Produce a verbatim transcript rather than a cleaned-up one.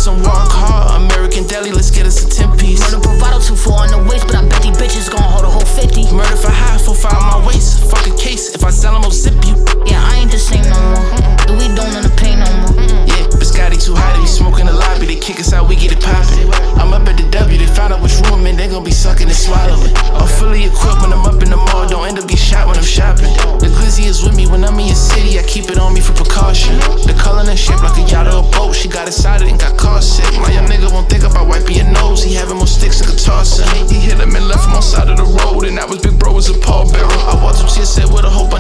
some walk hard. American Deli, let's get us a ten piece. Murder bravado, two four on the waist, but I bet these bitches gon' hold a whole fifty. Murder for high, four five on my waist. Fuck a case, if I sell them, I'll zip you. Yeah, I ain't the same no more. The weed don't entertain no more. Yeah, Biscotti too high to be smoking the lobby. They kick us out, we get it poppin'. I'm up at the W, they found out which room I'm in. They gon' be sucking and swallowing. I'm fully equipped when I'm up in the mall. Don't end up get shot when I'm shopping. The glizzy is with me when I'm in your city. I keep it on me for precaution. The color and shape like a yacht or a boat. She got excited and got car sick. My young nigga won't think about wiping your nose. He having more sticks and guitars. He hit him and left him on side of the road. And that was Big Bro was a pallbearer. I walked up to your set with a hope